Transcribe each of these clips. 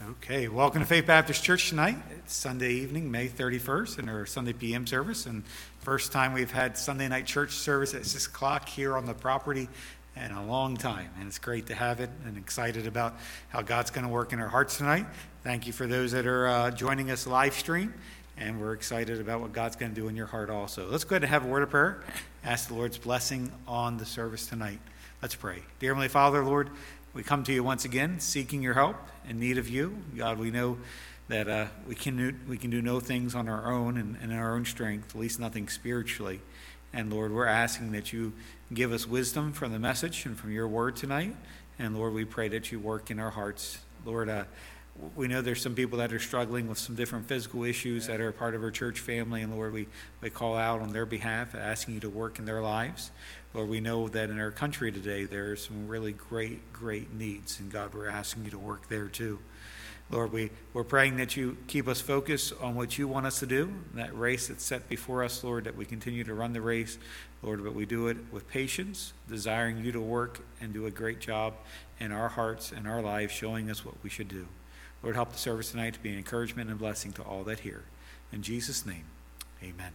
Okay, welcome to Faith Baptist Church tonight. It's Sunday evening, May 31st, and our Sunday PM service. And first time we've had Sunday night church service at 6 o'clock here on the property in a long time. And it's great to have it and excited about how God's going to work in our hearts tonight. Thank you for those that are joining us live stream. And we're excited about what God's going to do in your heart also. Let's go ahead and have a word of prayer. Ask the Lord's blessing on the service tonight. Let's pray. Dear Heavenly Father, Lord, we come to you once again, seeking your help, in need of you. God, we know that we can do no things on our own and in our own strength, at least nothing spiritually. And Lord, we're asking that you give us wisdom from the message and from your word tonight. And Lord, we pray that you work in our hearts. Lord, we know there's some people that are struggling with some different physical issues that are part of our church family. And Lord, we call out on their behalf, asking you to work in their lives. Lord, we know that in our country today, there are some really great needs. And God, we're asking you to work there too. Lord, we're praying that you keep us focused on what you want us to do, that race that's set before us, Lord, that we continue to run the race, Lord, but we do it with patience, desiring you to work and do a great job in our hearts and our lives, showing us what we should do. Lord, help the service tonight to be an encouragement and blessing to all that hear. In Jesus' name, amen.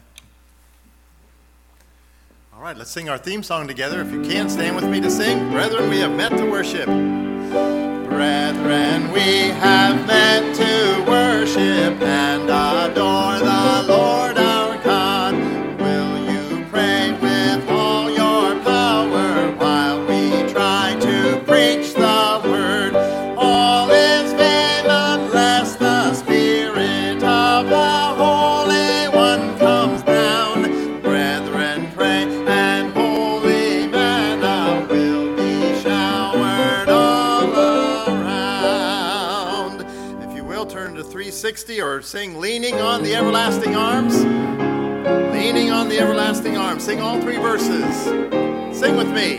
All right, let's sing our theme song together. If you can, stand with me to sing. Brethren, we have met to worship. Brethren, we have met to worship and adore the Lord our God. Will you pray with all your power while we try to preach the word? All is vain unless the Spirit of the Holy One comes down. Brethren, pray, and holy manna will be showered all around. If you will, turn to 360 or sing Leaning on the Everlasting Arms. Leaning on the Everlasting Arms. Sing all three verses. Sing with me.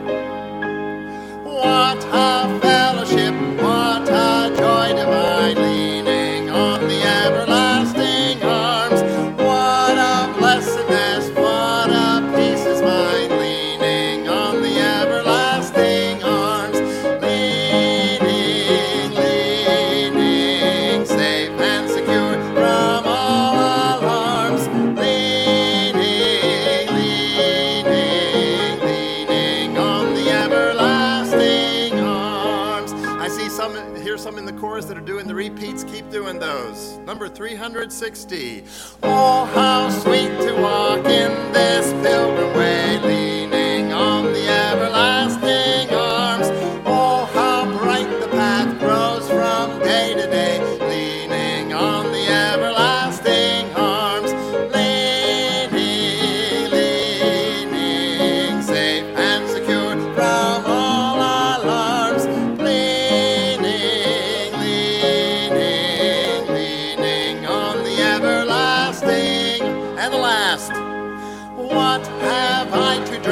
What a fellowship, what a joy divine, leaning on the everlasting arms. What a blessedness, what a peace is mine, leaning on the everlasting arms. Leaning, safe and secure from all alarms. Leaning on the everlasting arms. I see hear some in the chorus that are doing the repeats. Keep doing those. Number 360. Oh, how sweet to walk in this pilgrim way, leaning on the everlasting arms. Oh, how bright the path grows from day to day, leaning on the everlasting arms. Leaning, safe and secure from all alarms. Leaning on the everlasting. And the last. What have I to drink?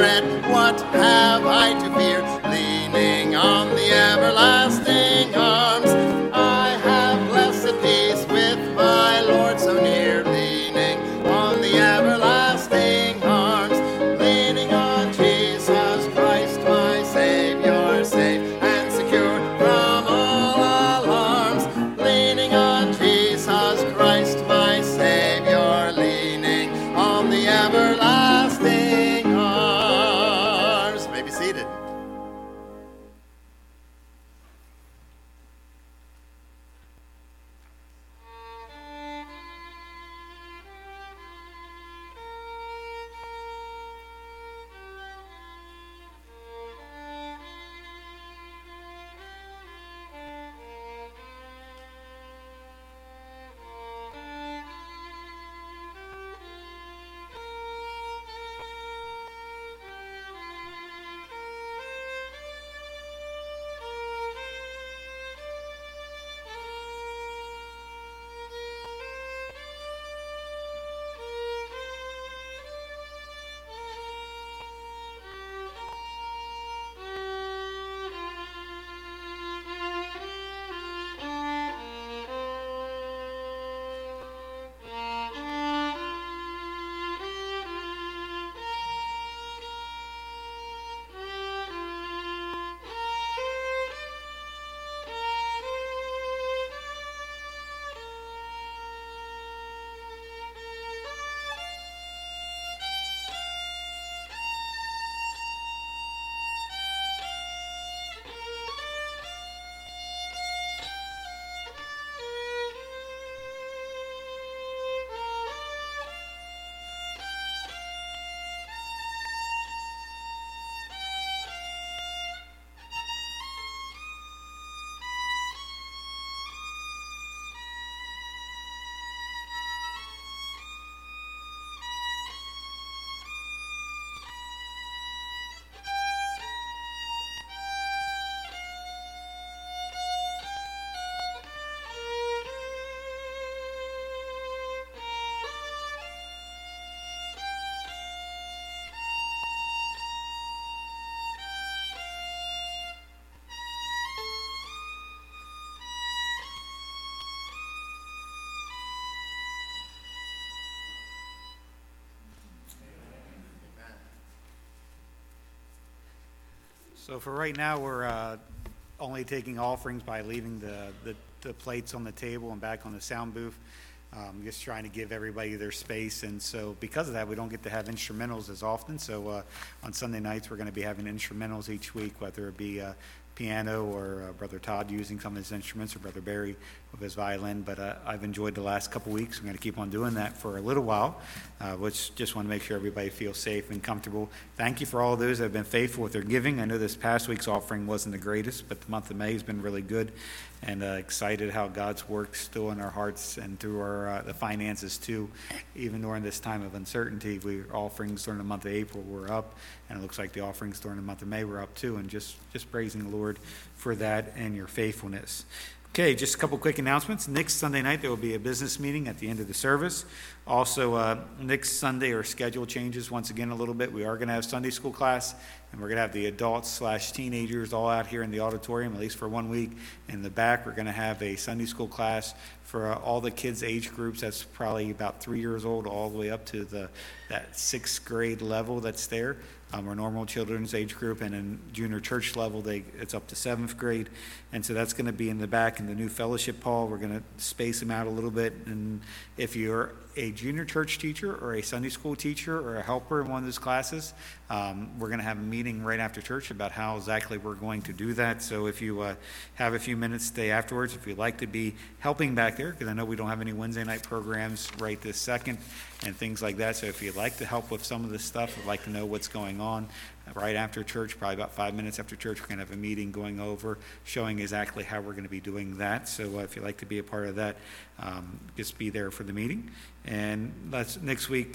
So for right now, we're only taking offerings by leaving the plates on the table and back on the sound booth. Just trying to give everybody their space, and so because of that, we don't get to have instrumentals as often. So on Sunday nights, we're going to be having instrumentals each week, whether it be piano or Brother Todd using some of his instruments or Brother Barry with his violin. But I've enjoyed the last couple weeks. I'm going to keep on doing that for a little while, which just want to make sure everybody feels safe and comfortable. Thank you for all those that have been faithful with their giving. I know this past week's offering wasn't the greatest, but the month of May has been really good, and excited how God's work still in our hearts and through our the finances too. Even during this time of uncertainty, offerings during the month of April were up, and it looks like the offerings during the month of May were up too, and just praising the Lord for that and your faithfulness. Okay, just a couple quick announcements. Next Sunday night, there will be a business meeting at the end of the service. Also, next Sunday, our schedule changes once again a little bit. We are going to have Sunday school class, and we're going to have the adults/teenagers all out here in the auditorium, at least for 1 week. In the back, we're going to have a Sunday school class for all the kids' age groups. That's probably about 3 years old all the way up to that 6th grade level that's there. Our normal children's age group, and in junior church level, it's up to 7th grade. And so that's going to be in the back in the new fellowship hall. We're going to space them out a little bit. And if you're a junior church teacher or a Sunday school teacher or a helper in one of those classes, we're going to have a meeting right after church about how exactly we're going to do that. So if you have a few minutes, stay afterwards. If you'd like to be helping back there, because I know we don't have any Wednesday night programs right this second and things like that. So if you'd like to help with some of this stuff, would like to know what's going on, right after church, probably about 5 minutes after church, we're going to have a meeting going over, showing exactly how we're going to be doing that. So if you'd like to be a part of that, just be there for the meeting. And that's next week,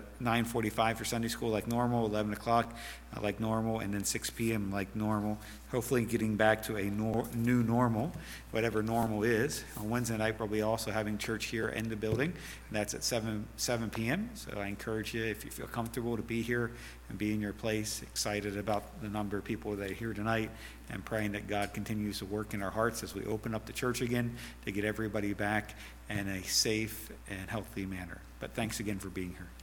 9:45 for Sunday school like normal, 11 o'clock like normal, and then 6 p.m. like normal. Hopefully getting back to a new normal, whatever normal is. On Wednesday night, we'll be also having church here in the building. That's at 7 p.m. So I encourage you, if you feel comfortable, to be here and be in your place. Excited about the number of people that are here tonight, and praying that God continues to work in our hearts as we open up the church again to get everybody back in a safe and healthy manner. But thanks again for being here.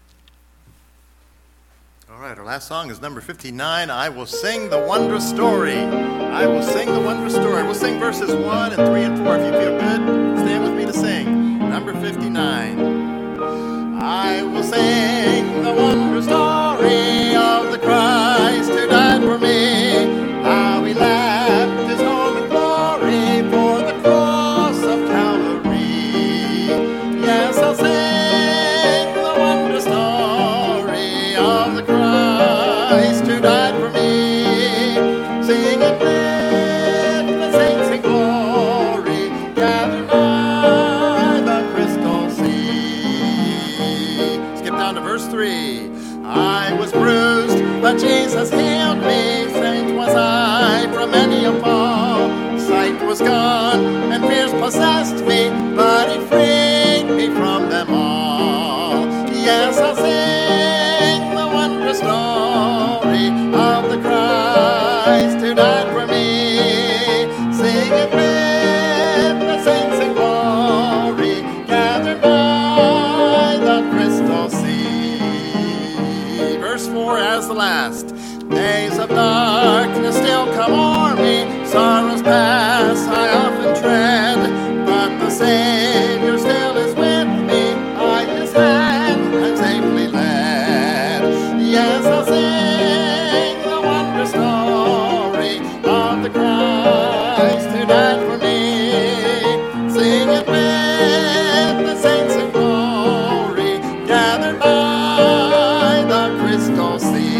All right, our last song is number 59, I Will Sing the Wondrous Story. I will sing the wondrous story. We'll sing verses 1 and 3 and 4. If you feel good, stand with me to sing. Number 59. I will sing the wondrous story of the Christ who died for me. How he left his home in glory for the cross of Calvary. Yes, I'll sing the wondrous story of the Christ who died for me. Sing it with the saints in glory, gathered by the crystal sea. Skip down to verse 3. I was bruised, but Jesus healed me. Saint was I from many a fall. Sight was gone, and fears possessed me, but he freed me from them all. Yes, I'll sing the wondrous story of the Christ who died for me. Sing it with the saints in glory, gathered by the crystal sea. Verse 4 as the last. Days of darkness still come o'er me, sorrows pass, I often tread, but the Savior still is with me, by his hand I'm safely led. Yes, I'll sing the wondrous story of the Christ who died for me. Sing it with the saints in glory, gathered by the crystal sea.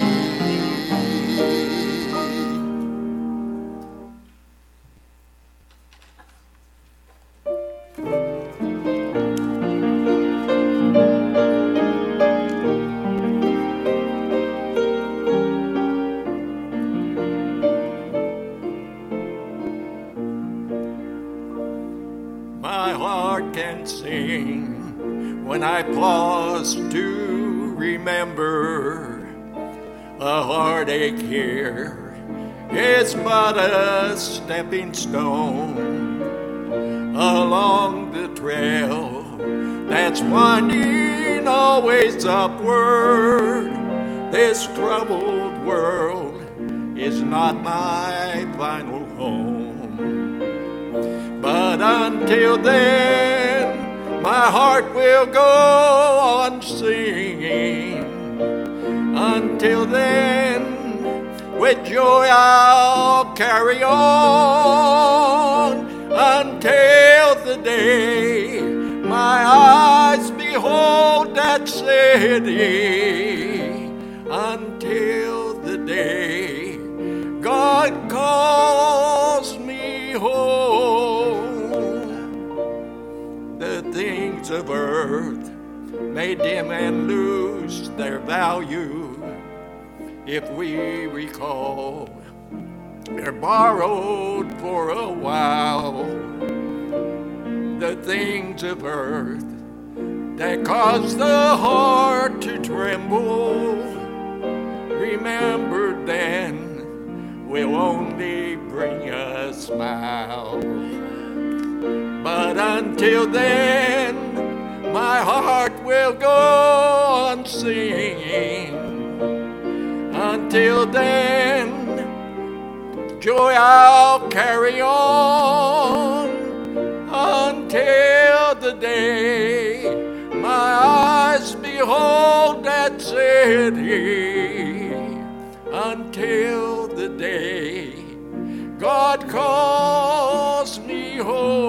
My heart can sing when I pause to remember a heartache here is but a stepping stone along the trail that's winding always upward. This troubled world is not my final home. But until then, my heart will go on singing. Until then, with joy I'll carry on. Until the day my eyes behold that city. Until the day God calls me home. The things of earth may dim and lose their value if we recall they're borrowed for a while. The things of earth that cause the heart to tremble, remembered then, will only bring a smile. But until then, my heart will go on singing. Until then, joy I'll carry on. Until the day my eyes behold that city. Until the day God calls me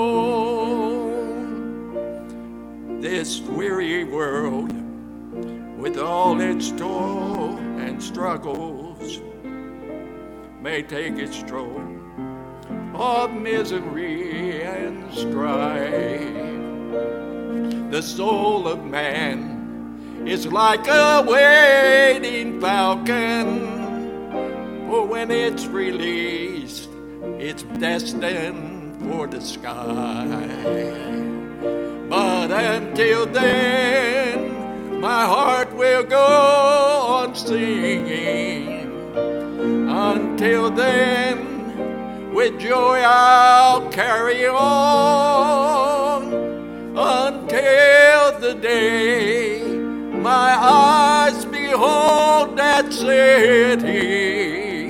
home. This weary world, with all its toil and struggles, may take its toll of misery and strife. The soul of man is like a waiting falcon, for when it's released, it's destined for the sky. But until then, my heart will go on singing. Until then, with joy I'll carry on. Until the day my eyes behold that city.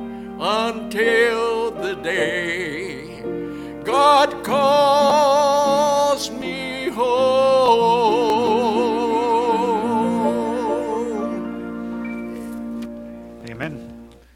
Until the day God calls me home. Amen.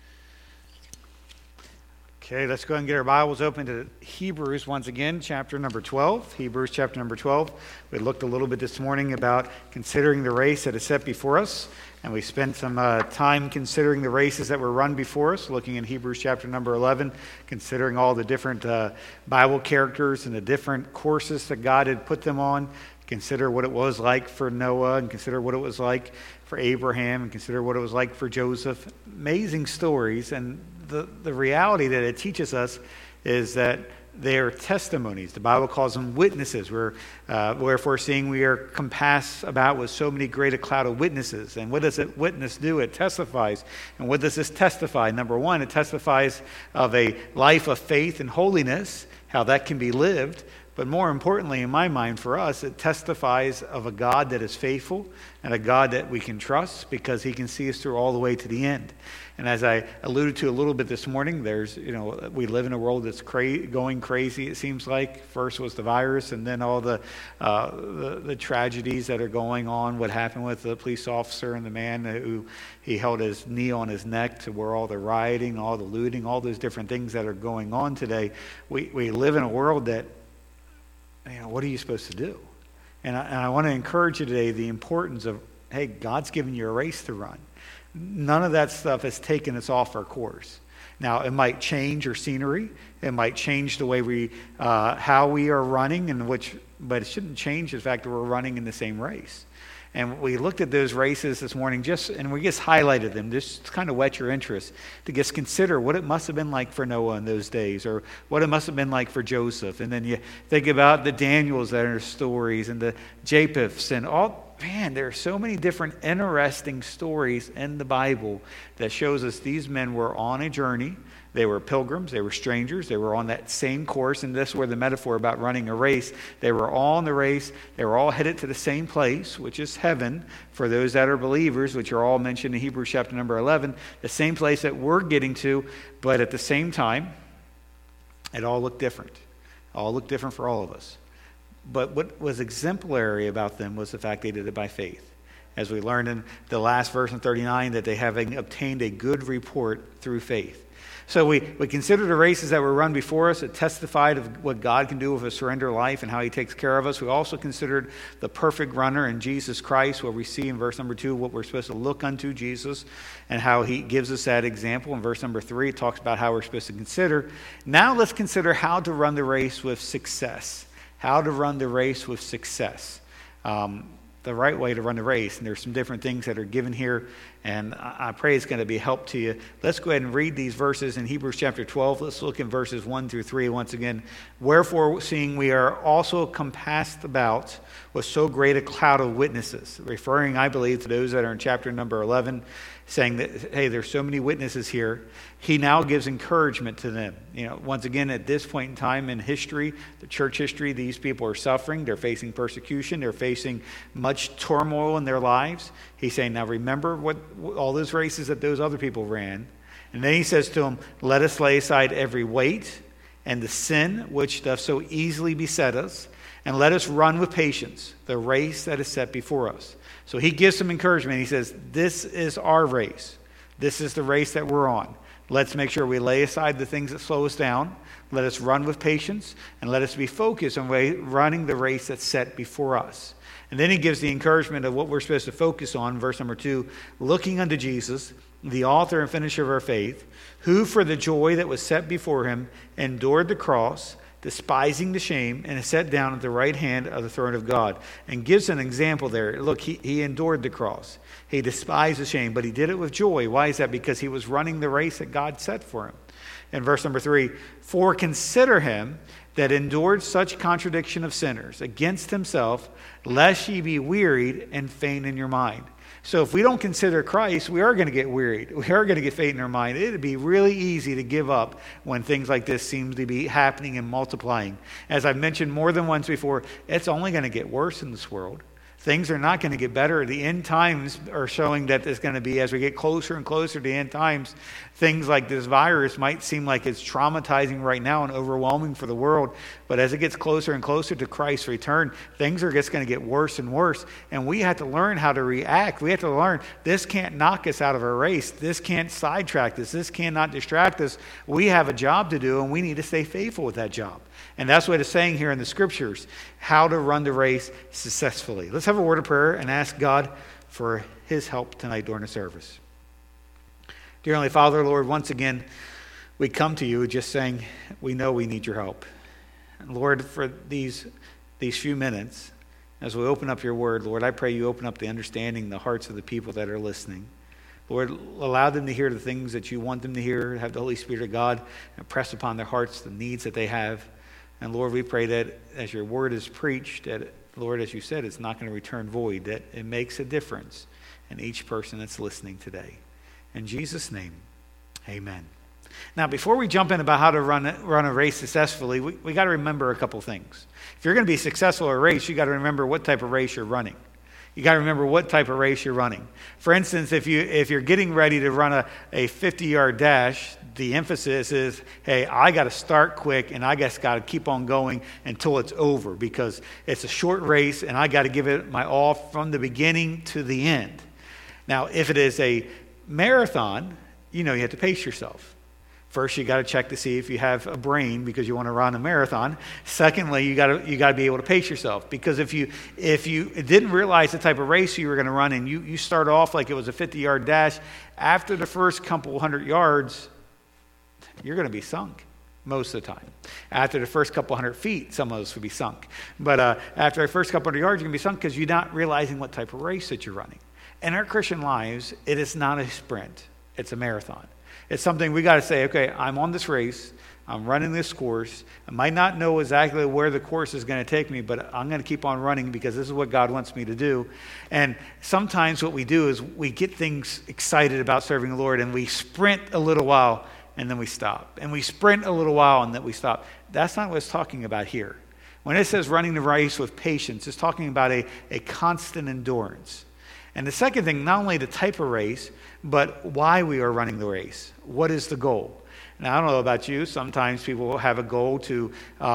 Okay, let's go ahead and get our Bibles open to Hebrews once again, chapter number 12. Hebrews chapter number 12. We looked a little bit this morning about considering the race that is set before us, and we spent some time considering the races that were run before us, looking in Hebrews chapter number 11, considering all the different Bible characters and the different courses that God had put them on. Consider what it was like for Noah, and consider what it was like for Abraham, and consider what it was like for Joseph. Amazing stories, and the reality that it teaches us is that they are testimonies. The Bible calls them witnesses. Wherefore, seeing we are compassed about with so many great a cloud of witnesses. And what does a witness do? It testifies. And what does this testify? Number one, it testifies of a life of faith and holiness, how that can be lived. But more importantly, in my mind, for us, it testifies of a God that is faithful and a God that we can trust because he can see us through all the way to the end. And as I alluded to a little bit this morning, we live in a world that's going crazy, it seems like. First was the virus, and then all the tragedies that are going on. What happened with the police officer and the man who he held his knee on his neck, to where all the rioting, all the looting, all those different things that are going on today. We live in a world that, what are you supposed to do? And I want to encourage you today the importance of, hey, God's given you a race to run. None of that stuff has taken us off our course. Now, it might change our scenery. It might change the way how we are running, but it shouldn't change the fact that we're running in the same race. And we looked at those races this morning, and we just highlighted them, just to kind of whet your interest, to just consider what it must have been like for Noah in those days, or what it must have been like for Joseph. And then you think about the Daniels that are stories, and the Japheths, and all. Man, there are so many different interesting stories in the Bible that shows us these men were on a journey. They were pilgrims. They were strangers. They were on that same course. And this is where the metaphor about running a race. They were all in the race. They were all headed to the same place, which is heaven, for those that are believers, which are all mentioned in Hebrews chapter number 11. The same place that we're getting to, but at the same time, it all looked different. It all looked different for all of us. But what was exemplary about them was the fact they did it by faith. As we learned in the last verse in 39, that they having obtained a good report through faith. So we consider the races that were run before us. It testified of what God can do with a surrender life and how he takes care of us. We also considered the perfect runner in Jesus Christ, where we see in verse number 2 what we're supposed to look unto Jesus and how he gives us that example. In verse number 3, it talks about how we're supposed to consider. Now let's consider how to run the race with success. How to run the race with success. The right way to run the race. And there's some different things that are given here, and I pray it's going to be a help to you. Let's go ahead and read these verses in Hebrews chapter 12. Let's look in verses 1 through 3 once again. Wherefore, seeing we are also compassed about with so great a cloud of witnesses, referring, I believe, to those that are in chapter number 11, saying that, hey, there's so many witnesses here. He now gives encouragement to them. Once again, at this point in time in history, the church history, these people are suffering. They're facing persecution. They're facing much turmoil in their lives. He's saying, now remember what all those races that those other people ran. And then he says to them, let us lay aside every weight and the sin which doth so easily beset us, and let us run with patience the race that is set before us. So he gives some encouragement. He says, this is our race. This is the race that we're on. Let's make sure we lay aside the things that slow us down. Let us run with patience, and let us be focused on running the race that's set before us. And then he gives the encouragement of what we're supposed to focus on, verse number 2, looking unto Jesus, the author and finisher of our faith, who for the joy that was set before him endured the cross, despising the shame, and is set down at the right hand of the throne of God. And gives an example there. Look, he endured the cross. He despised the shame, but he did it with joy. Why is that? Because he was running the race that God set for him. In verse number 3, for consider him that endured such contradiction of sinners against himself, lest ye be wearied and faint in your mind. So if we don't consider Christ, we are going to get wearied. We are going to get faint in our mind. It would be really easy to give up when things like this seem to be happening and multiplying. As I've mentioned more than once before, it's only going to get worse in this world. Things are not going to get better. The end times are showing that it's going to be, as we get closer and closer to the end times, things like this virus might seem like it's traumatizing right now and overwhelming for the world. But as it gets closer and closer to Christ's return, things are just going to get worse and worse. And we have to learn how to react. We have to learn this can't knock us out of our race. This can't sidetrack us. This cannot distract us. We have a job to do, and we need to stay faithful with that job. And that's what it's saying here in the scriptures, how to run the race successfully. Let's have a word of prayer and ask God for his help tonight during the service. Dear Heavenly Father, Lord, once again, we come to you just saying we know we need your help. And Lord, for these few minutes, as we open up your word, Lord, I pray you open up the understanding, the hearts of the people that are listening. Lord, allow them to hear the things that you want them to hear. Have the Holy Spirit of God impress upon their hearts the needs that they have. And Lord, we pray that as your word is preached, that, Lord, as you said, it's not going to return void, that it makes a difference in each person that's listening today. In Jesus' name, amen. Now, before we jump in about how to run a race successfully, we got to remember a couple things. If you're going to be successful at a race, you got to remember what type of race you're running. You got to remember what type of race you're running. For instance, if you're getting ready to run a 50-yard dash, the emphasis is, hey, I got to start quick and I just got to keep on going until it's over, because it's a short race and I got to give it my all from the beginning to the end. Now, if it is a marathon, you have to pace yourself. First, you got to check to see if you have a brain, because you want to run a marathon. Secondly, you got to be able to pace yourself, because if you didn't realize the type of race you were going to run and you start off like it was a 50-yard dash, after the first couple hundred yards, you're going to be sunk most of the time. After the first couple hundred feet, some of us would be sunk. But after the first couple hundred yards, you're going to be sunk because you're not realizing what type of race that you're running. In our Christian lives, it is not a sprint. It's a marathon. It's something we got to say, okay, I'm on this race. I'm running this course. I might not know exactly where the course is going to take me, but I'm going to keep on running because this is what God wants me to do. And sometimes what we do is we get things excited about serving the Lord, and we sprint a little while, and then we stop. And we sprint a little while and then we stop. That's not what it's talking about here. When it says running the race with patience, it's talking about a constant endurance. And the second thing, not only the type of race, but why we are running the race. What is the goal? Now, I don't know about you. Sometimes people have a goal to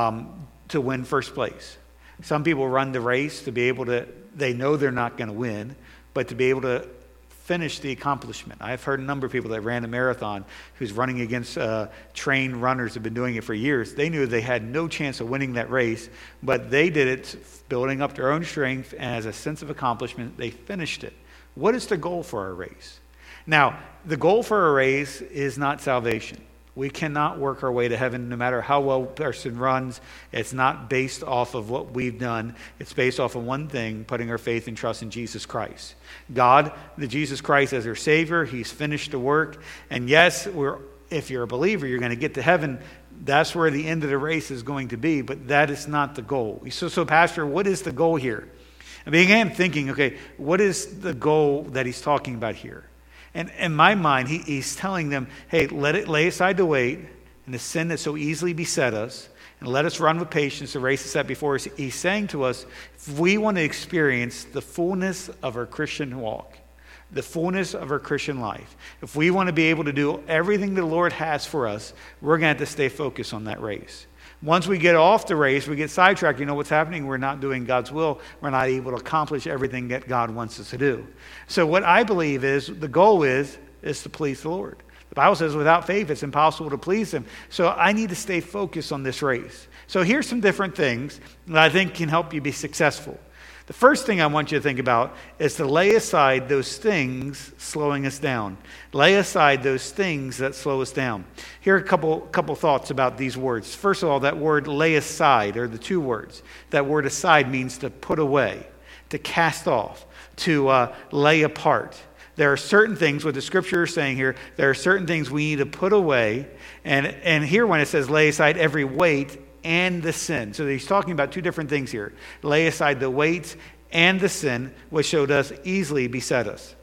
win first place. Some people run the race to be able to, they know they're not going to win, but to be able to finish the accomplishment. I've heard a number of people that ran a marathon who's running against trained runners who have been doing it for years. They knew they had no chance of winning that race, but they did it building up their own strength, and as a sense of accomplishment, they finished it. What is the goal for our race? Now, the goal for a race is not salvation. We cannot work our way to heaven no matter how well a person runs. It's not based off of what we've done. It's based off of one thing, putting our faith and trust in Jesus Christ. God, the Jesus Christ as our Savior, He's finished the work. And yes, if you're a believer, you're going to get to heaven. That's where the end of the race is going to be, but that is not the goal. So Pastor, what is the goal here? I began thinking, okay, what is the goal that he's talking about here? And in my mind, he's telling them, hey, lay aside the weight and the sin that so easily beset us, and let us run with patience the race that's set before us. He's saying to us, if we want to experience the fullness of our Christian walk, the fullness of our Christian life, if we want to be able to do everything the Lord has for us, we're going to have to stay focused on that race. Once we get off the race, we get sidetracked. You know what's happening? We're not doing God's will. We're not able to accomplish everything that God wants us to do. So what I believe is the goal is to please the Lord. The Bible says without faith, it's impossible to please Him. So I need to stay focused on this race. So here's some different things that I think can help you be successful. The first thing I want you to think about is to lay aside those things slowing us down. Lay aside those things that slow us down. Here are a couple thoughts about these words. First of all, that word lay aside, or the two words. That word aside means to put away, to cast off, to lay apart. There are certain things, what the Scripture is saying here, there are certain things we need to put away. And here when it says lay aside every weight and the sin. So he's talking about two different things here. Lay aside the weights and the sin, which so does easily beset us.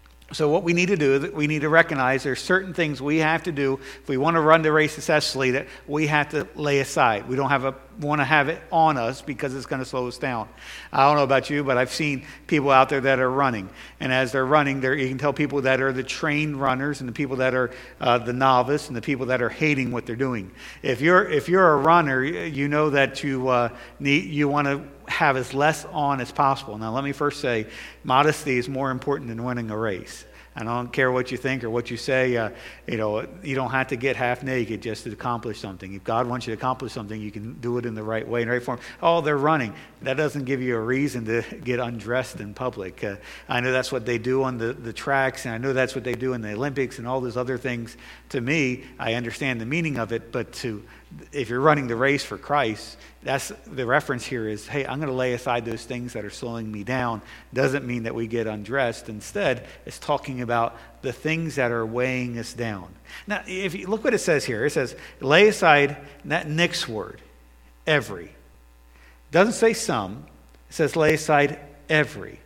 So what we need to do is we need to recognize there's certain things we have to do if we want to run the race successfully that we have to lay aside. We don't want to have it on us because it's going to slow us down. I don't know about you, but I've seen people out there that are running. And as they're running, you can tell people that are the trained runners and the people that are the novice and the people that are hating what they're doing. If you're a runner, you know that you want to have as less on as possible. Now, let me first say, modesty is more important than winning a race. I don't care what you think or what you say. You don't have to get half naked just to accomplish something. If God wants you to accomplish something, you can do it in the right way, in the right form. Oh, they're running. That doesn't give you a reason to get undressed in public. I know that's what they do on the tracks, and I know that's what they do in the Olympics and all those other things. To me, I understand the meaning of it, but if you're running the race for Christ, that's the reference here is, hey, I'm going to lay aside those things that are slowing me down. Doesn't mean that we get undressed. Instead, it's talking about the things that are weighing us down. Now, if you look what it says here. It says, lay aside, that next word, every. It doesn't say some. It says lay aside every.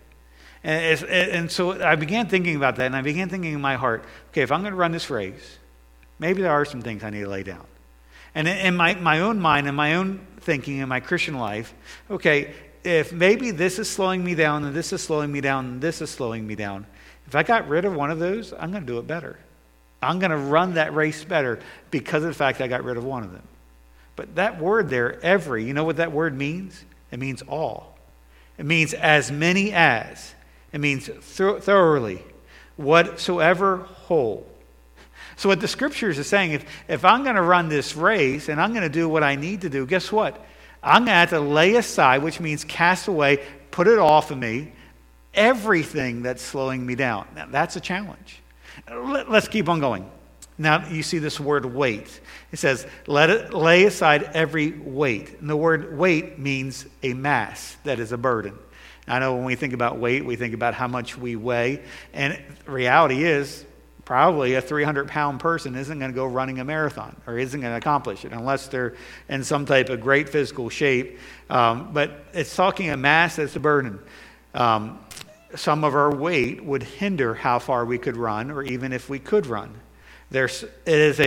And so I began thinking about that, and I began thinking in my heart, okay, if I'm going to run this race, maybe there are some things I need to lay down. And in my own mind and my own thinking in my Christian life, okay, if maybe this is slowing me down and this is slowing me down and this is slowing me down, if I got rid of one of those, I'm going to do it better. I'm going to run that race better because of the fact I got rid of one of them. But that word there, every, you know what that word means? It means all. It means as many as. It means thoroughly, whatsoever whole. So what the Scriptures are saying, if I'm going to run this race and I'm going to do what I need to do, guess what? I'm going to have to lay aside, which means cast away, put it off of me, everything that's slowing me down. Now, that's a challenge. Let's keep on going. Now, you see this word weight. It says, lay aside every weight. And the word weight means a mass that is a burden. I know when we think about weight, we think about how much we weigh. And reality is, probably a 300-pound person isn't going to go running a marathon or isn't going to accomplish it unless they're in some type of great physical shape. But it's talking a mass that's a burden. Some of our weight would hinder how far we could run or even if we could run. It is a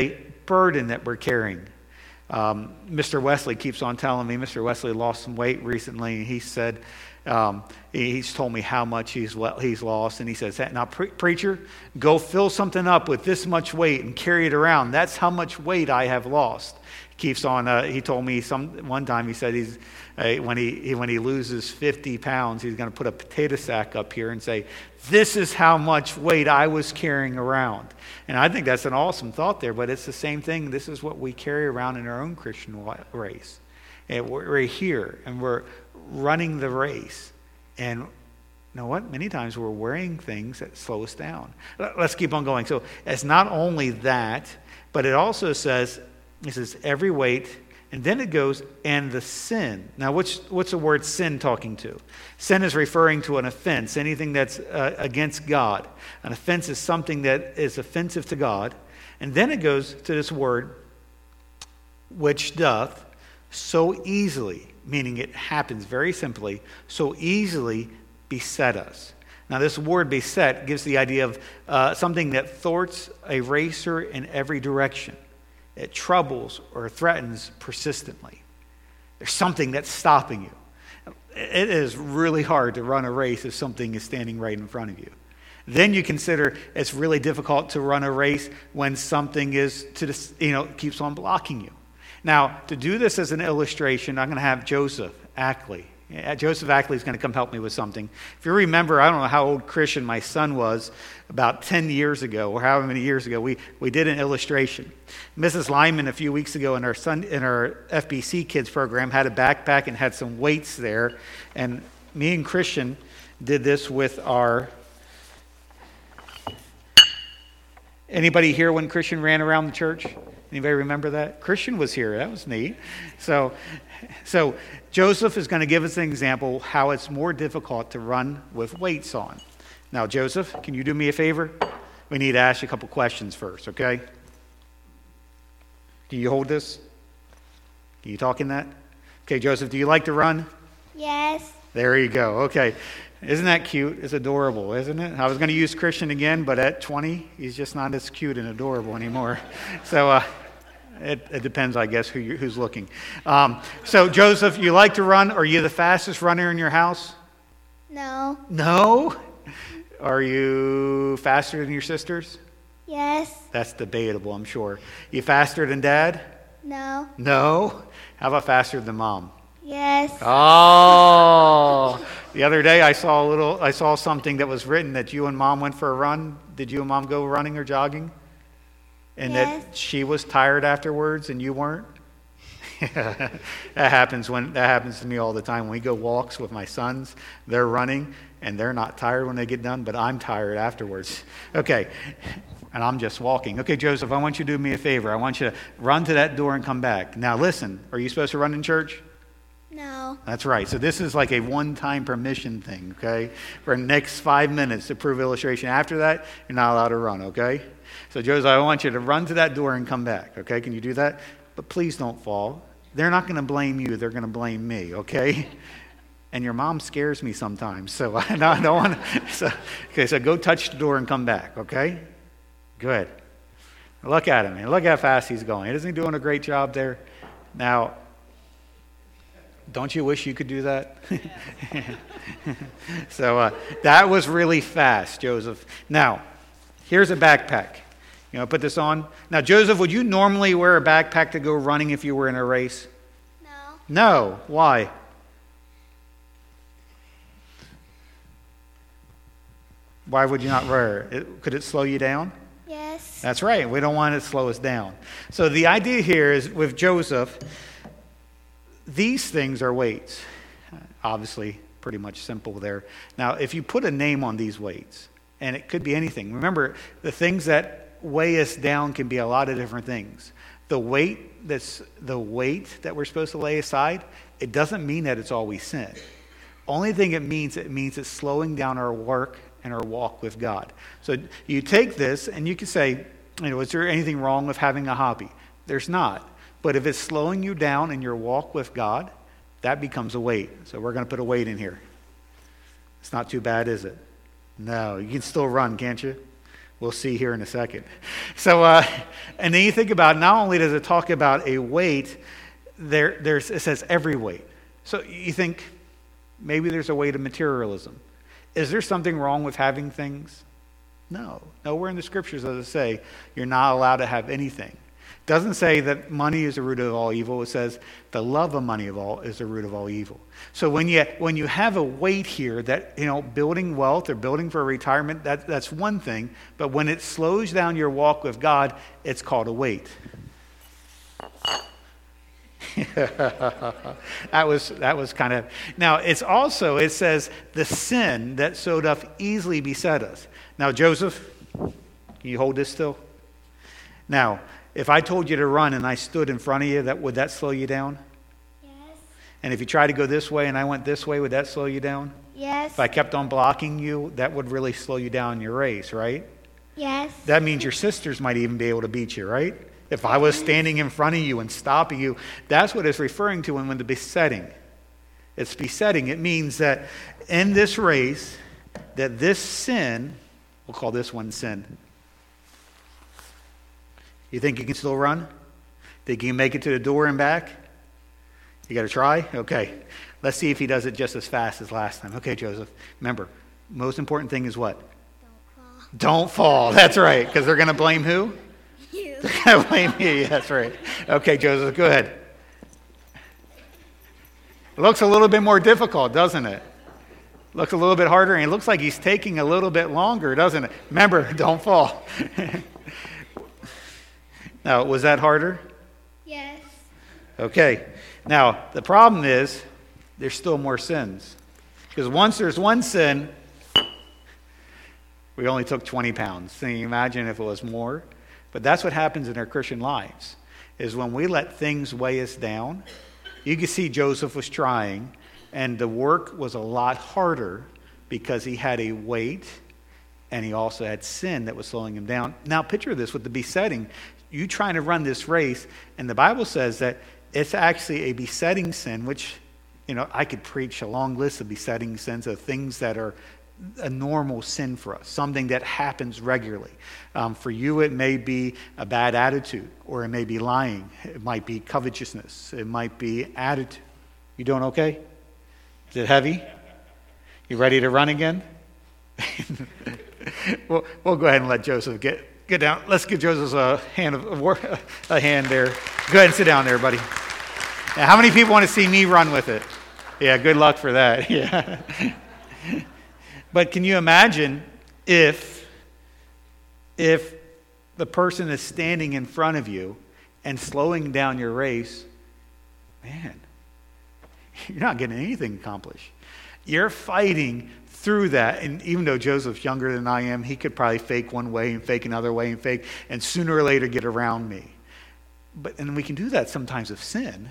burden that we're carrying. Mr. Wesley keeps on telling me, Mr. Wesley lost some weight recently, and he said, he's told me how much he's lost, and he says, now preacher, go fill something up with this much weight and carry it around. That's how much weight I have lost. Keeps on. He told me one time. He said when he loses 50 pounds, he's going to put a potato sack up here and say, "This is how much weight I was carrying around." And I think that's an awesome thought there. But it's the same thing. This is what we carry around in our own Christian race. And we're here and we're running the race. And you know what? Many times we're wearing things that slow us down. Let's keep on going. So it's not only that, but it also says. It says every weight, and then it goes, and the sin. Now, what's the word sin talking to? Sin is referring to an offense, anything that's against God. An offense is something that is offensive to God. And then it goes to this word, which doth so easily, meaning it happens very simply, so easily beset us. Now, this word beset gives the idea of something that thwarts a racer in every direction. It troubles or threatens persistently. There's something that's stopping you. It is really hard to run a race if something is standing right in front of you. Then you consider it's really difficult to run a race when something keeps on blocking you. Now, to do this as an illustration, I'm going to have Joseph Ackley. Joseph Ackley is going to come help me with something. If you remember, I don't know how old Christian my son was, about 10 years ago, or however many years ago, we did an illustration. Mrs. Lyman, a few weeks ago in our FBC Kids program, had a backpack and had some weights there. And me and Christian did this with our... Anybody here when Christian ran around the church? Anybody remember that? Christian was here. That was neat. So Joseph is going to give us an example how it's more difficult to run with weights on. Now, Joseph, can you do me a favor? We need to ask you a couple questions first, okay? Can you hold this? Can you talk in that? Okay, Joseph, do you like to run? Yes. There you go. Okay. Isn't that cute? It's adorable, isn't it? I was going to use Christian again, but at 20, he's just not as cute and adorable anymore. So it depends, I guess, who's looking. So, Joseph, you like to run? Are you the fastest runner in your house? No. No? Are you faster than your sisters? Yes. That's debatable, I'm sure. You faster than Dad? No. No? How about faster than Mom? Yes. Oh, the other day I saw something that was written that you and Mom went for a run. Did you and Mom go running or jogging? And yes. That she was tired afterwards and you weren't? That happens to me all the time. When we go walks with my sons, they're running and they're not tired when they get done, but I'm tired afterwards. Okay. And I'm just walking. Okay, Joseph, I want you to do me a favor. I want you to run to that door and come back. Now listen, are you supposed to run in church? No. That's right. So this is like a one-time permission thing, okay? For the next 5 minutes to prove illustration. After that, you're not allowed to run, okay? So Joseph, I want you to run to that door and come back, okay? Can you do that? But please don't fall. They're not going to blame you. They're going to blame me, okay? And your mom scares me sometimes, so I don't want to. So go touch the door and come back, okay? Good. Look at him, man. Look how fast he's going. Isn't he doing a great job there? Now, don't you wish you could do that? So that was really fast, Joseph. Now, here's a backpack. You know, put this on. Now, Joseph, would you normally wear a backpack to go running if you were in a race? No. No. Why? Why would you not wear it? Could it slow you down? Yes. That's right. We don't want it to slow us down. So the idea here is with Joseph, these things are weights. Obviously, pretty much simple there. Now, if you put a name on these weights, and it could be anything. Remember, the things that weigh us down can be a lot of different things. The weight that we're supposed to lay aside, it doesn't mean that it's always sin. Only thing it means it's slowing down our work and our walk with God. So you take this and you can say, is there anything wrong with having a hobby? There's not. But if it's slowing you down in your walk with God, that becomes a weight. So we're going to put a weight in here. It's not too bad, is it? No, you can still run, can't you? We'll see here in a second. So, and then you think about, not only does it talk about a weight, it says every weight. So you think maybe there's a weight of materialism. Is there something wrong with having things? No. Nowhere in the scriptures does it say you're not allowed to have anything. It doesn't say that money is the root of all evil. It says the love of money is the root of all evil. So when you have a weight here that, building wealth or building for that's one thing. But when it slows down your walk with God, it's called a weight. that was kind of. Now it says the sin that so doth easily beset us. Now Joseph, can you hold this still? Now, if I told you to run and I stood in front of you, would that slow you down? Yes. And if you tried to go this way and I went this way, would that slow you down? Yes. If I kept on blocking you, that would really slow you down in your race, right? Yes. That means your sisters might even be able to beat you, right? If I was standing in front of you and stopping you, that's what it's referring to when the besetting. It's besetting. It means that in this race, that this sin, we'll call this one sin. You think you can still run? Think you can make it to the door and back? You got to try? Okay. Let's see if he does it just as fast as last time. Okay, Joseph. Remember, most important thing is what? Don't fall. That's right. Because they're going to blame who? You. They're going to blame you. That's right. Okay, Joseph, go ahead. It looks a little bit more difficult, doesn't it? Looks a little bit harder, and it looks like he's taking a little bit longer, doesn't it? Remember, don't fall. Now, was that harder? Yes. Okay. Now, the problem is there's still more sins. Because once there's one sin, we only took 20 pounds. So you imagine if it was more. But that's what happens in our Christian lives, is when we let things weigh us down. You can see Joseph was trying, and the work was a lot harder because he had a weight, and he also had sin that was slowing him down. Now, picture this with the besetting. You trying to run this race, and the Bible says that it's actually a besetting sin, which, I could preach a long list of besetting sins, of things that are a normal sin for us, something that happens regularly. For you, it may be a bad attitude, or it may be lying. It might be covetousness. It might be attitude. You doing okay? Is it heavy? You ready to run again? We'll go ahead and let Joseph get down. Let's give Joseph a hand there. Go ahead and sit down there, buddy. Now, how many people want to see me run with it? Yeah, good luck for that. Yeah. But can you imagine if the person is standing in front of you and slowing down your race? Man, you're not getting anything accomplished. You're fighting through that, and even though Joseph's younger than I am, he could probably fake one way and fake another way and sooner or later get around me. And we can do that sometimes with sin,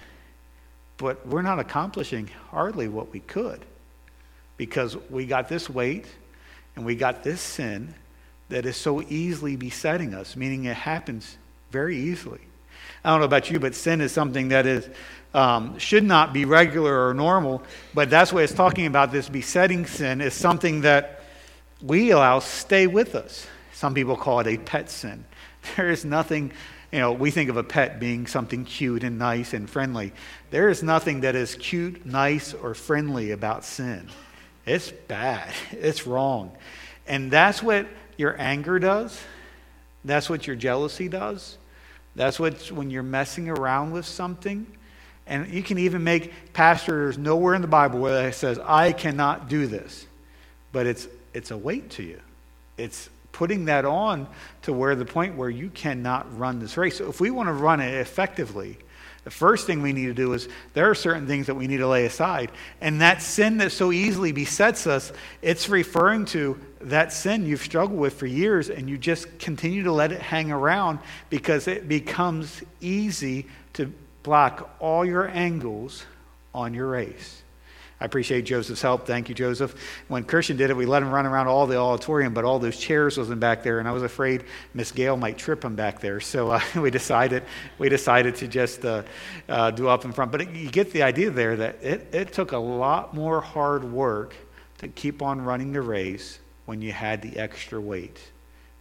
but we're not accomplishing hardly what we could, because we got this weight and we got this sin that is so easily besetting us, meaning it happens very easily. I don't know about you, but sin is something that is should not be regular or normal, but that's what it's talking about. This besetting sin is something that we allow stay with us. Some people call it a pet sin. There is nothing, we think of a pet being something cute and nice and friendly. There is nothing that is cute, nice, or friendly about sin. It's bad. It's wrong. And that's what your anger does. That's what your jealousy does. That's when you're messing around with something. And you can even make, Pastor, there's nowhere in the Bible where it says, I cannot do this. But it's a weight to you. It's putting that on to where the point where you cannot run this race. So if we want to run it effectively, the first thing we need to do is there are certain things that we need to lay aside. And that sin that so easily besets us, it's referring to that sin you've struggled with for years, and you just continue to let it hang around because it becomes easy to block all your angles on your race. I appreciate Joseph's help. Thank you, Joseph. When Christian did it, we let him run around all the auditorium, but all those chairs wasn't back there, and I was afraid Miss Gail might trip him back there. So we decided to just do up in front. But you get the idea there that it took a lot more hard work to keep on running the race when you had the extra weight.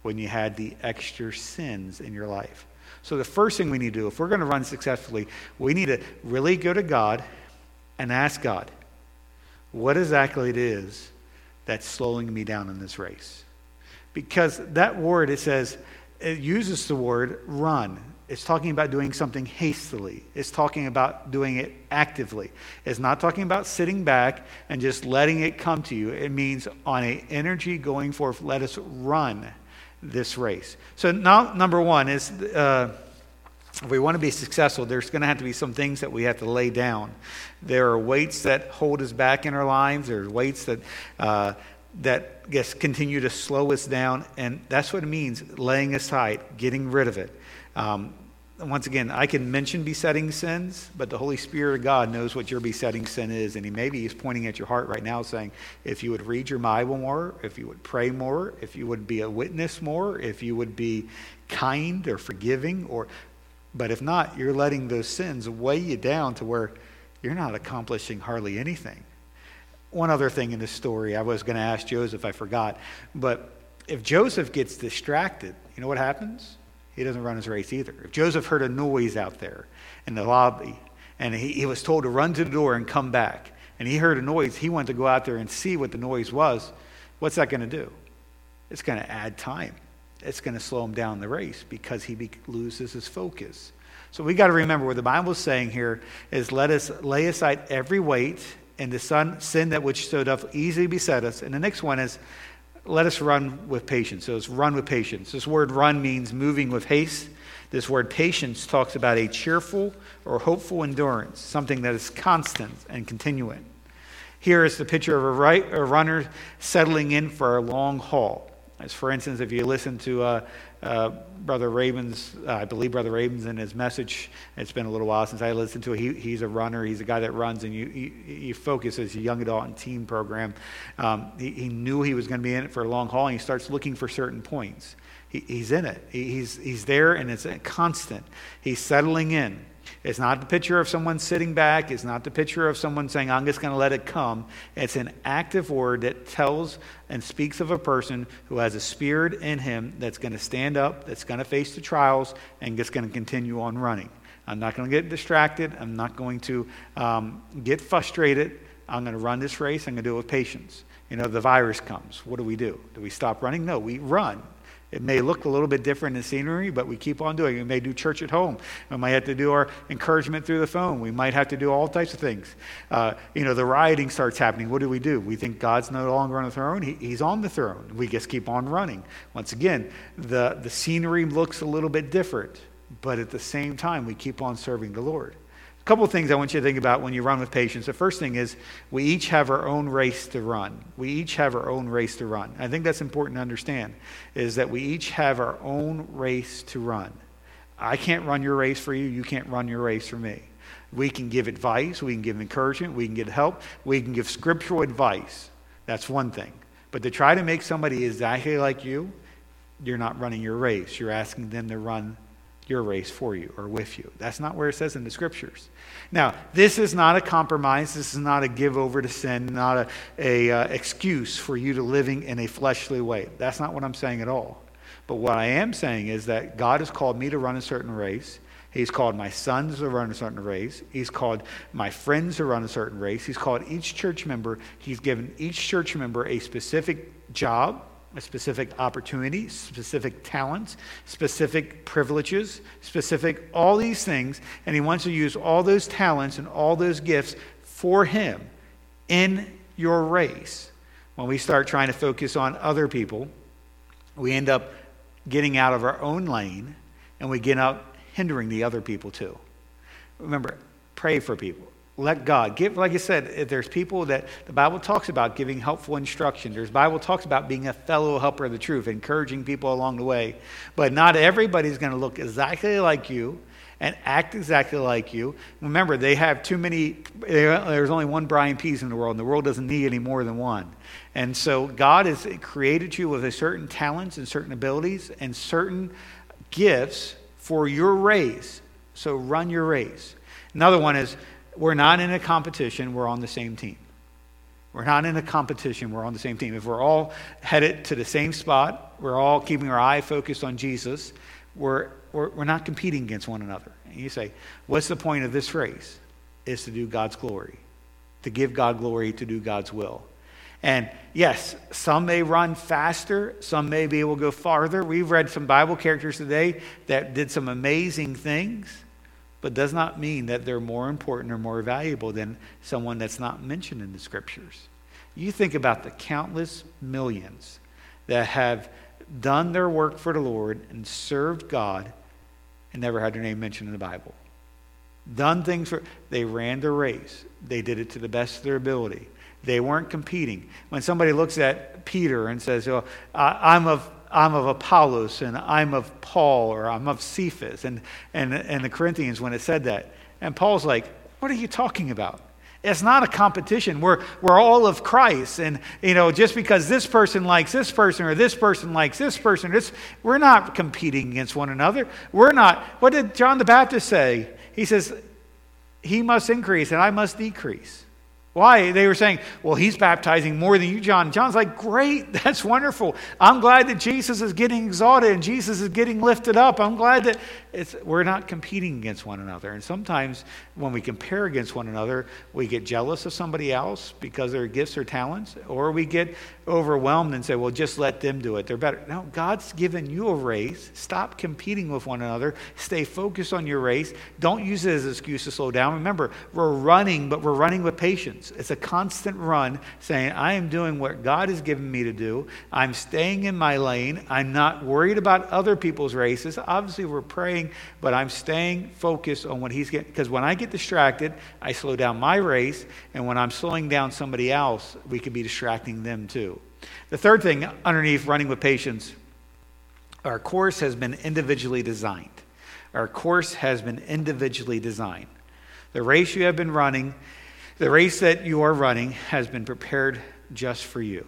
when you had the extra sins in your life. So the first thing we need to do, if we're going to run successfully, we need to really go to God and ask God, what exactly it is that's slowing me down in this race? Because that word, it uses the word run. It's talking about doing something hastily. It's talking about doing it actively. It's not talking about sitting back and just letting it come to you. It means on an energy going forth, let us run this race. So now, number one is, if we want to be successful, there's going to have to be some things that we have to lay down. There are weights that hold us back in our lives. There are weights that just continue to slow us down, and that's what it means, laying aside, getting rid of it. Once again, I can mention besetting sins, but the Holy Spirit of God knows what your besetting sin is, and He's pointing at your heart right now saying, if you would read your Bible more, if you would pray more, if you would be a witness more, if you would be kind or forgiving, but if not, you're letting those sins weigh you down to where you're not accomplishing hardly anything. One other thing in this story, I was going to ask Joseph, I forgot, but if Joseph gets distracted, you know what happens? He doesn't run his race either. If Joseph heard a noise out there in the lobby, and he was told to run to the door and come back, and he heard a noise, he went to go out there and see what the noise was, what's that going to do? It's going to add time. It's going to slow him down the race because he loses his focus. So we got to remember what the Bible is saying here is let us lay aside every weight and the sin that which so doth easily beset us. And the next one is let us run with patience. So it's run with patience. This word run means moving with haste. This word patience talks about a cheerful or hopeful endurance, something that is constant and continuing. Here is the picture of a runner settling in for a long haul. As for instance, if you listen to Brother Rabin's, I believe Brother Rabin's in his message, it's been a little while since I listened to it. He's a runner. He's a guy that runs, and you focus as a young adult and teen program. He knew he was going to be in it for a long haul, and he starts looking for certain points. He's in it. He's there, and it's a constant. He's settling in. It's not the picture of someone sitting back. It's not the picture of someone saying, I'm just going to let it come. It's an active word that tells and speaks of a person who has a spirit in him that's going to stand up, that's going to face the trials, and just going to continue on running. I'm not going to get distracted. I'm not going to get frustrated. I'm going to run this race. I'm going to do it with patience. The virus comes. What do? Do we stop running? No, we run. It may look a little bit different in scenery, but we keep on doing it. We may do church at home. We might have to do our encouragement through the phone. We might have to do all types of things. The rioting starts happening. What do? We think God's no longer on the throne. He's on the throne. We just keep on running. Once again, the scenery looks a little bit different, but at the same time, we keep on serving the Lord. A couple of things I want you to think about when you run with patience. The first thing is we each have our own race to run. We each have our own race to run. I think that's important to understand, is that we each have our own race to run. I can't run your race for you. You can't run your race for me. We can give advice. We can give encouragement. We can get help. We can give scriptural advice. That's one thing. But to try to make somebody exactly like you, you're not running your race. You're asking them to run your race for you or with you. That's not where it says in the scriptures. Now, this is not a compromise. This is not a give over to sin, not a excuse for you to living in a fleshly way. That's not what I'm saying at all. But what I am saying is that God has called me to run a certain race. He's called my sons to run a certain race. He's called my friends to run a certain race. He's called each church member. He's given each church member a specific job, a specific opportunity, specific talents, specific privileges, specific all these things. And he wants to use all those talents and all those gifts for him in your race. When we start trying to focus on other people, we end up getting out of our own lane, and we get out hindering the other people too. Remember, pray for people. Let God give, like I said, there's people that the Bible talks about giving helpful instruction. The Bible talks about being a fellow helper of the truth, encouraging people along the way. But not everybody's going to look exactly like you and act exactly like you. Remember, they have too many, there's only one Brian Pease in the world, and the world doesn't need any more than one. And so God has created you with a certain talents and certain abilities and certain gifts for your race. So run your race. Another one is, we're not in a competition, we're on the same team. We're not in a competition. We're on the same team. If we're all headed to the same spot, we're all keeping our eye focused on Jesus, we're not competing against one another. And you say, what's the point of this race? Is to do God's glory, to give God glory, to do God's will. And yes, some may run faster, some may be able to go farther. We've read some Bible characters today that did some amazing things, but does not mean that they're more important or more valuable than someone that's not mentioned in the scriptures. You think about the countless millions that have done their work for the Lord and served God and never had their name mentioned in the Bible. They ran their race. They did it to the best of their ability. They weren't competing. When somebody looks at Peter and says, "Oh, I'm of Apollos, and I'm of Paul, or I'm of Cephas," and the Corinthians when it said that, and Paul's like, "What are you talking about? It's not a competition. We're all of Christ, and just because this person likes this person or this person likes this person, we're not competing against one another. We're not." What did John the Baptist say? He says, "He must increase, and I must decrease." Why? They were saying, well, he's baptizing more than you, John. John's like, great, that's wonderful. I'm glad that Jesus is getting exalted and Jesus is getting lifted up. I'm glad that we're not competing against one another. And sometimes when we compare against one another, we get jealous of somebody else because of their gifts or talents, or we get overwhelmed and say, well, just let them do it. They're better. No, God's given you a race. Stop competing with one another. Stay focused on your race. Don't use it as an excuse to slow down. Remember, we're running, but we're running with patience. It's a constant run saying, I am doing what God has given me to do. I'm staying in my lane. I'm not worried about other people's races. Obviously, we're praying, but I'm staying focused on what he's getting. Because when I get distracted, I slow down my race. And when I'm slowing down somebody else, we could be distracting them too. The third thing underneath running with patience, our course has been individually designed. Our course has been individually designed. The race you have been running, the race that you are running has been prepared just for you.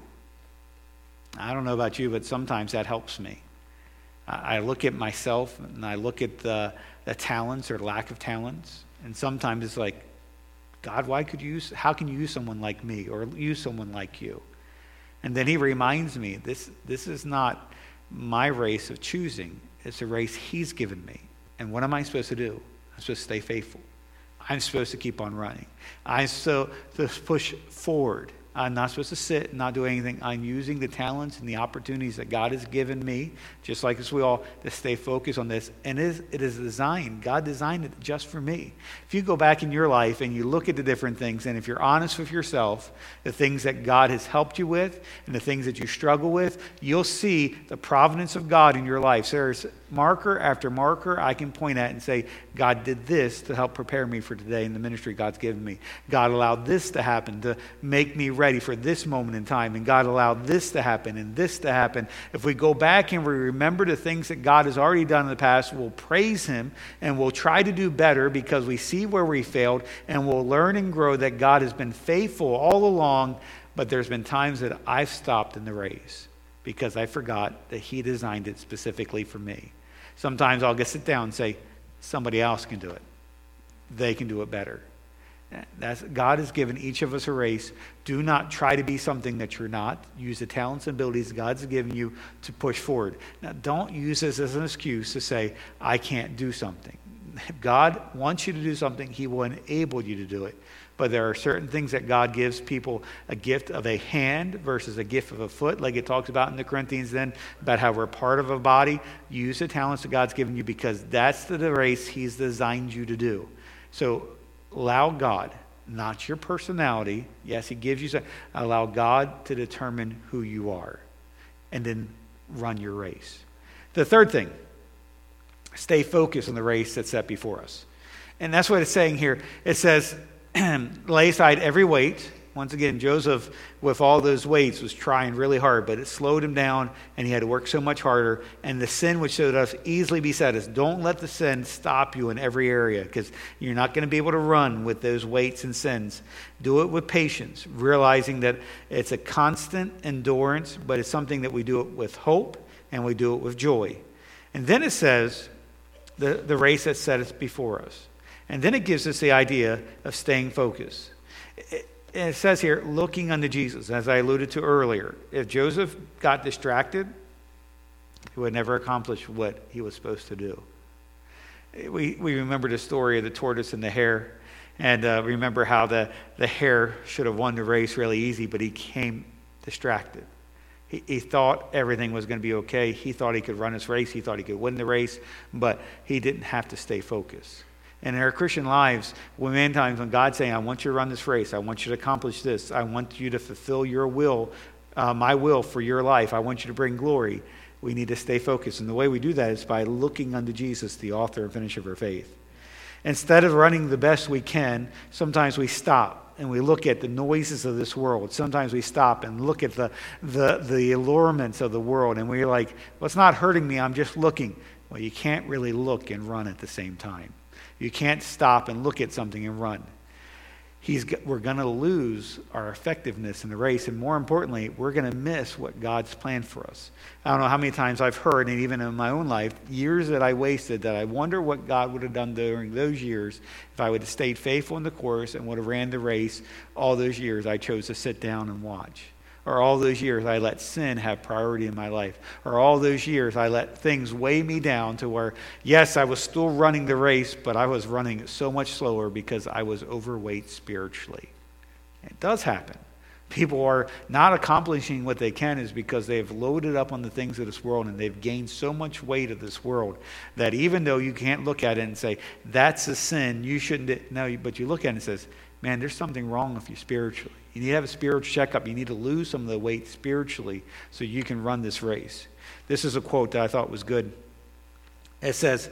I don't know about you, but sometimes that helps me. I look at myself and I look at the talents or lack of talents, and sometimes it's like, God, how can you use someone like me or use someone like you? And then he reminds me, this is not my race of choosing. It's a race he's given me. And what am I supposed to do? I'm supposed to stay faithful. I'm supposed to keep on running. I'm supposed to push forward. I'm not supposed to sit and not do anything. I'm using the talents and the opportunities that God has given me, just like as we all, to stay focused on this. And it is designed. God designed it just for me. If you go back in your life and you look at the different things, and if you're honest with yourself, the things that God has helped you with and the things that you struggle with, you'll see the providence of God in your life. So there's marker after marker I can point at and say, God did this to help prepare me for today in the ministry God's given me. God allowed this to happen to make me ready for this moment in time. And God allowed this to happen and this to happen. If we go back and we remember the things that God has already done in the past, we'll praise him and we'll try to do better because we see where we failed, and we'll learn and grow that God has been faithful all along. But there's been times that I've stopped in the race because I forgot that he designed it specifically for me. Sometimes I'll just sit down and say, somebody else can do it. They can do it better. God has given each of us a race. Do not try to be something that you're not. Use the talents and abilities God's given you to push forward. Now, don't use this as an excuse to say, I can't do something. If God wants you to do something, he will enable you to do it. But there are certain things that God gives people, a gift of a hand versus a gift of a foot, like it talks about in the Corinthians then, about how we're part of a body. Use the talents that God's given you because that's the race he's designed you to do. So allow God, not your personality. Yes, he gives you something. Allow God to determine who you are and then run your race. The third thing, stay focused on the race that's set before us. And that's what it's saying here. It says, lay aside every weight. Once again, Joseph, with all those weights, was trying really hard, but it slowed him down, and he had to work so much harder. And the sin which should us easily beset us. Don't let the sin stop you in every area, because you're not going to be able to run with those weights and sins. Do it with patience, realizing that it's a constant endurance, but it's something that we do it with hope, and we do it with joy. And then it says, the race that's set us before us. And then it gives us the idea of staying focused. it says here, looking unto Jesus, as I alluded to earlier. If Joseph got distracted, he would never accomplish what he was supposed to do. We remember the story of the tortoise and the hare, and remember how the hare should have won the race really easy, but he came distracted. He thought everything was going to be okay. He thought he could run his race. He thought he could win the race, but he didn't have to stay focused. And in our Christian lives, many times when God's saying, I want you to run this race, I want you to accomplish this, I want you to fulfill your will, my will for your life, I want you to bring glory, we need to stay focused. And the way we do that is by looking unto Jesus, the author and finisher of our faith. Instead of running the best we can, sometimes we stop and we look at the noises of this world. Sometimes we stop and look at the allurements of the world, and we're like, well, it's not hurting me, I'm just looking. Well, you can't really look and run at the same time. You can't stop and look at something and run. We're going to lose our effectiveness in the race, and more importantly, we're going to miss what God's planned for us. I don't know how many times I've heard, and even in my own life, years that I wasted, that I wonder what God would have done during those years if I would have stayed faithful in the course and would have ran the race all those years I chose to sit down and watch. Or all those years I let sin have priority in my life. Or all those years I let things weigh me down to where, yes, I was still running the race, but I was running it so much slower because I was overweight spiritually. It does happen. People are not accomplishing what they can is because they've loaded up on the things of this world, and they've gained so much weight of this world that even though you can't look at it and say, that's a sin, you shouldn't, no, but you look at it and says, man, there's something wrong with you spiritually. You need to have a spiritual checkup. You need to lose some of the weight spiritually so you can run this race. This is a quote that I thought was good. It says,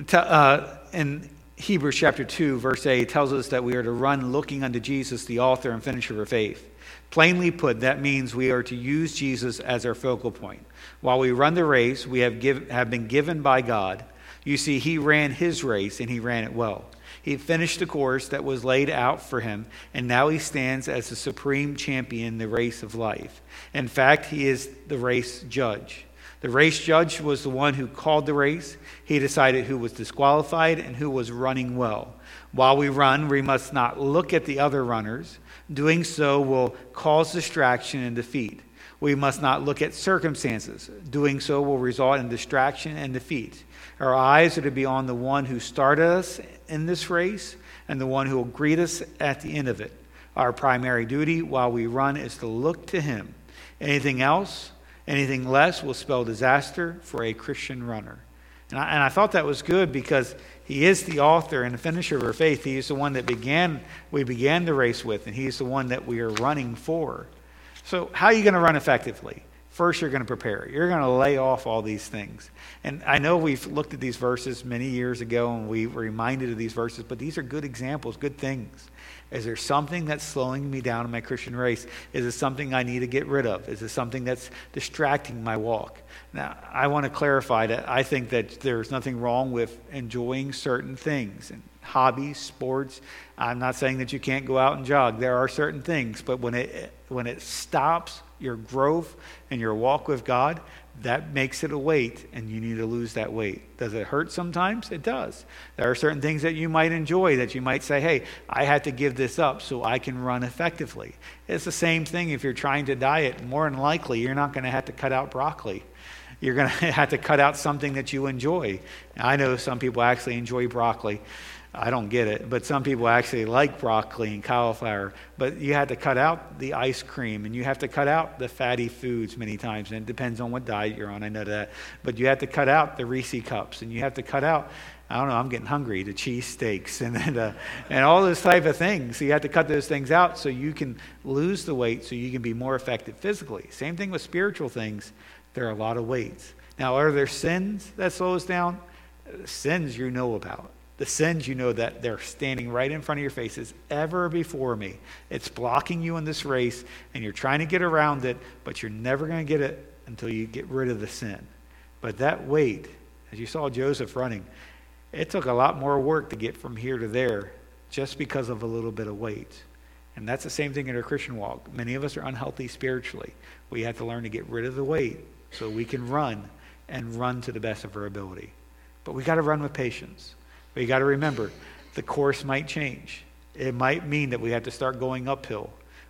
in Hebrews chapter 2, verse 8, it tells us that we are to run looking unto Jesus, the author and finisher of our faith. Plainly put, that means we are to use Jesus as our focal point. While we run the race, we have been given by God. You see, he ran his race, and he ran it well. He finished the course that was laid out for him, and now he stands as the supreme champion in the race of life. In fact, he is the race judge. The race judge was the one who called the race. He decided who was disqualified and who was running well. While we run, we must not look at the other runners. Doing so will cause distraction and defeat. We must not look at circumstances. Doing so will result in distraction and defeat. Our eyes are to be on the one who started us in this race and the one who will greet us at the end of it. Our primary duty while we run is to look to him. Anything else, anything less will spell disaster for a Christian runner. And I thought that was good because he is the author and the finisher of our faith. He is the one that we began the race with, and he's the one that we are running for. So how are you going to run effectively? First, you're going to prepare. You're going to lay off all these things. And I know we've looked at these verses many years ago, and we were reminded of these verses, but these are good examples, good things. Is there something that's slowing me down in my Christian race? Is it something I need to get rid of? Is it something that's distracting my walk? Now, I want to clarify that I think that there's nothing wrong with enjoying certain things and hobbies, sports. I'm not saying that you can't go out and jog. There are certain things, but when it stops your growth and your walk with God, that makes it a weight, and you need to lose that weight. Does it hurt sometimes? It does. There are certain things that you might enjoy that you might say, hey, I had to give this up so I can run effectively. It's the same thing if you're trying to diet. More than likely, you're not going to have to cut out broccoli. You're going to have to cut out something that you enjoy. I know some people actually enjoy broccoli. I don't get it, but some people actually like broccoli and cauliflower. But you have to cut out the ice cream, and you have to cut out the fatty foods many times, and it depends on what diet you're on, I know that. But you have to cut out the Reese cups, and you have to cut out, I don't know, I'm getting hungry, the cheese steaks, and all those type of things. So you have to cut those things out so you can lose the weight so you can be more effective physically. Same thing with spiritual things. There are a lot of weights. Now, are there sins that slow us down? Sins you know about. The sins you know that they're standing right in front of your face is ever before me. It's blocking you in this race, and you're trying to get around it, but you're never going to get it until you get rid of the sin. But that weight, as you saw Joseph running, it took a lot more work to get from here to there just because of a little bit of weight. And that's the same thing in our Christian walk. Many of us are unhealthy spiritually. We have to learn to get rid of the weight so we can run and run to the best of our ability. But we got to run with patience. We got to remember, the course might change. It might mean that we have to start going uphill.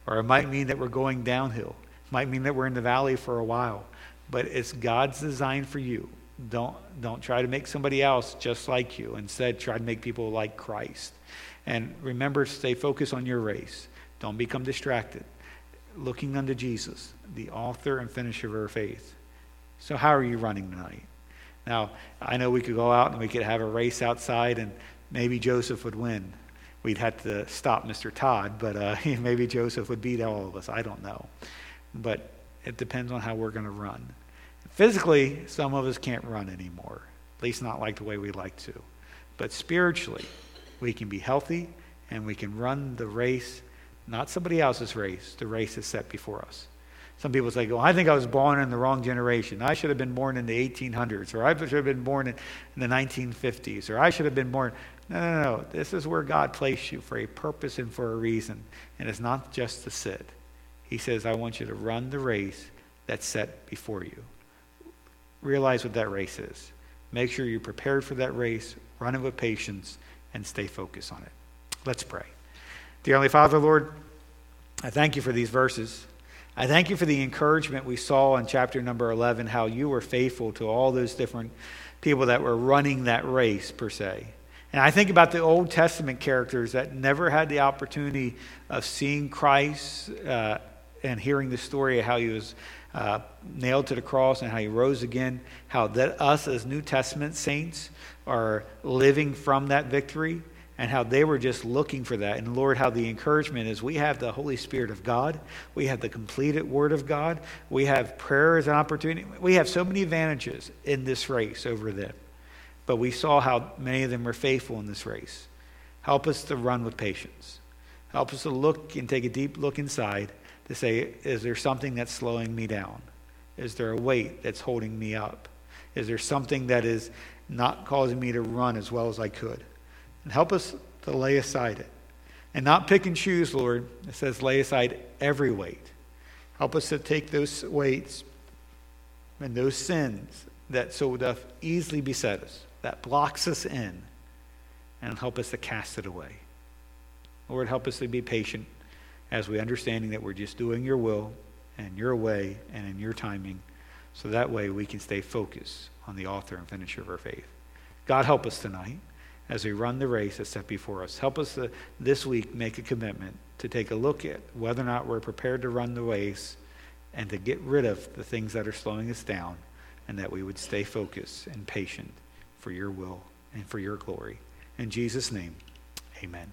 or it might mean that we're going downhill. It might mean that we're in the valley for a while. But it's God's design for you. Don't try to make somebody else just like you. Instead, try to make people like Christ. And remember, stay focused on your race. Don't become distracted. Looking unto Jesus, the author and finisher of our faith. So how are you running tonight? Now, I know we could go out and we could have a race outside and maybe Joseph would win. We'd have to stop Mr. Todd, but maybe Joseph would beat all of us. I don't know. But it depends on how we're going to run. Physically, some of us can't run anymore, at least not like the way we like to. But spiritually, we can be healthy and we can run the race, not somebody else's race, the race that's set before us. Some people say, "Oh, I think I was born in the wrong generation. I should have been born in the 1800s, or I should have been born in the 1950s, or I should have been born." No. This is where God placed you for a purpose and for a reason. And it's not just to sit. He says, I want you to run the race that's set before you. Realize what that race is. Make sure you're prepared for that race, run it with patience, and stay focused on it. Let's pray. Dear Heavenly Father, Lord, I thank you for these verses. I thank you for the encouragement we saw in chapter number 11, how you were faithful to all those different people that were running that race, per se. And I think about the Old Testament characters that never had the opportunity of seeing Christ and hearing the story of how he was nailed to the cross and how he rose again, how that us as New Testament saints are living from that victory, and how they were just looking for that. And Lord, how the encouragement is we have the Holy Spirit of God. We have the completed Word of God. We have prayer as an opportunity. We have so many advantages in this race over them. But we saw how many of them were faithful in this race. Help us to run with patience. Help us to look and take a deep look inside to say, is there something that's slowing me down? Is there a weight that's holding me up? Is there something that is not causing me to run as well as I could? And help us to lay aside it. And not pick and choose, Lord. It says lay aside every weight. Help us to take those weights and those sins that so doth easily beset us, that blocks us in, and help us to cast it away. Lord, help us to be patient as we understanding that we're just doing your will and your way and in your timing, so that way we can stay focused on the author and finisher of our faith. God, help us tonight as we run the race that's set before us. Help us to, this week, make a commitment to take a look at whether or not we're prepared to run the race and to get rid of the things that are slowing us down, and that we would stay focused and patient for your will and for your glory. In Jesus' name, amen.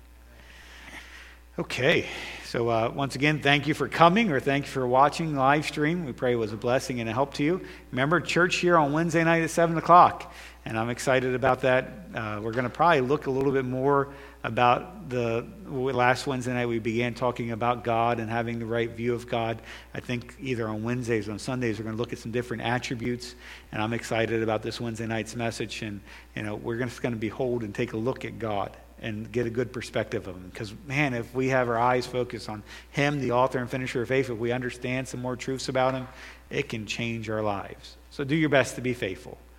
Okay, so once again, thank you for coming, or thank you for watching live stream. We pray it was a blessing and a help to you. Remember, church here on Wednesday night at 7 o'clock, and I'm excited about that. We're going to probably look a little bit more about the last Wednesday night we began talking about God and having the right view of God. I think either on Wednesdays or on Sundays we're going to look at some different attributes, and I'm excited about this Wednesday night's message. And we're just going to behold and take a look at God and get a good perspective of him. Because, man, if we have our eyes focused on him, the author and finisher of faith, if we understand some more truths about him, it can change our lives. So do your best to be faithful.